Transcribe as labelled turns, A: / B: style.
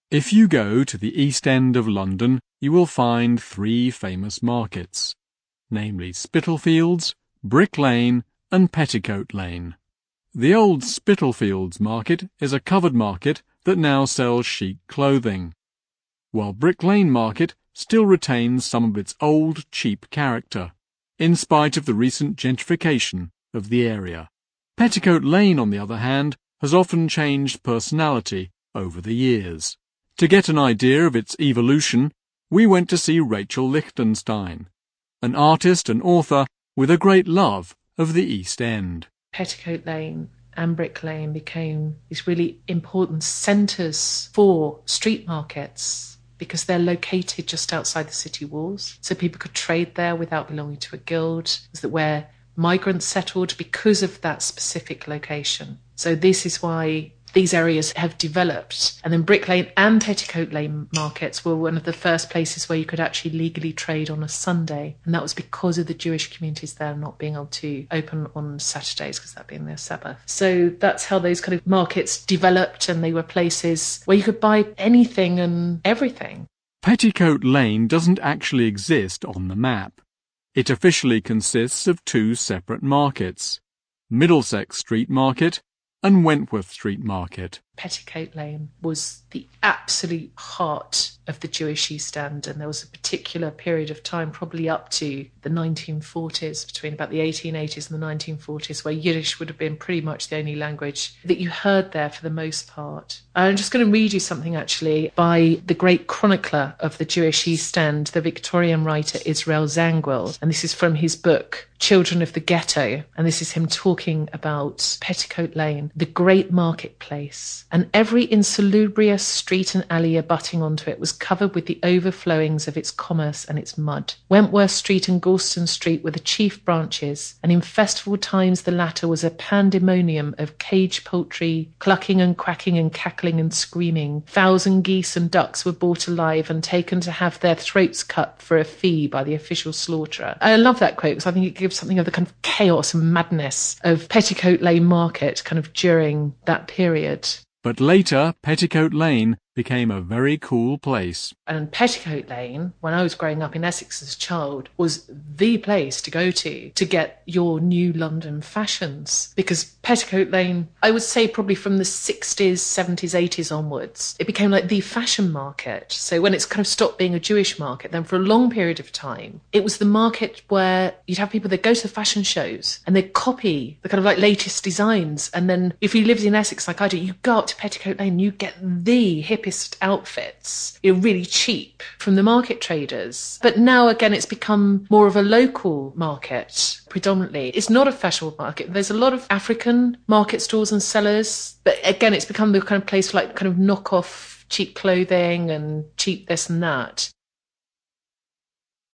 A: If you go to the East End of London, you will find three famous markets, namely Spitalfields, Brick Lane and Petticoat Lane. The old Spitalfields market is a covered market that now sells chic clothing, while Brick Lane market still retains some of its old cheap character, in spite of the recent gentrification of the area. Petticoat Lane, on the other hand, has often changed personality over the years. To get an idea of its evolution, we went to see Rachel Lichtenstein, an artist and author with a great love of the East End.
B: Petticoat Lane and Brick Lane became these really important centres for street markets because they're located just outside the city walls. So people could trade there without belonging to a guild. It's where migrants settled because of that specific location. So this is why these areas have developed. And then Brick Lane and Petticoat Lane markets were one of the first places where you could actually legally trade on a Sunday. And that was because of the Jewish communities there not being able to open on Saturdays because that being their Sabbath. So that's how those kind of markets developed, and they were places where you could buy anything and everything.
A: Petticoat Lane doesn't actually exist on the map. It officially consists of two separate markets, Middlesex Street Market and Wentworth Street Market.
B: Petticoat Lane was the absolute heart of the Jewish East End, and there was a particular period of time, probably up to the 1940s, between about the 1880s and the 1940s, where Yiddish would have been pretty much the only language that you heard there for the most part. I'm just going to read you something actually by the great chronicler of the Jewish East End, the Victorian writer Israel Zangwill, and this is from his book Children of the Ghetto, and this is him talking about Petticoat Lane, the great marketplace, and every insalubrious street and alley abutting onto it was covered with the overflowings of its commerce and its mud. Wentworth Street and Galston Street were the chief branches, and in festival times the latter was a pandemonium of cage poultry, clucking and quacking and cackling and screaming. Fowls and geese and ducks were bought alive and taken to have their throats cut for a fee by the official slaughterer. I love that quote because I think it gives something of the kind of chaos and madness of Petticoat Lane Market kind of during that period.
A: But later, Petticoat Lane became a very cool place.
B: And Petticoat Lane, when I was growing up in Essex as a child, was the place to go to get your new London fashions. Because Petticoat Lane, I would say probably from the 60s, 70s, 80s onwards, it became like the fashion market. So when it's kind of stopped being a Jewish market, then for a long period of time, it was the market where you'd have people that go to the fashion shows and they'd copy the kind of like latest designs. And then if you lived in Essex like I do, you go up to Petticoat Lane, you get the hippest outfits, really cheap from the market traders. But now again, it's become more of a local market predominantly. It's not a fashionable market. There's a lot of African market stores and sellers, but again, it's become the kind of place for like kind of knockoff cheap clothing and cheap this and that.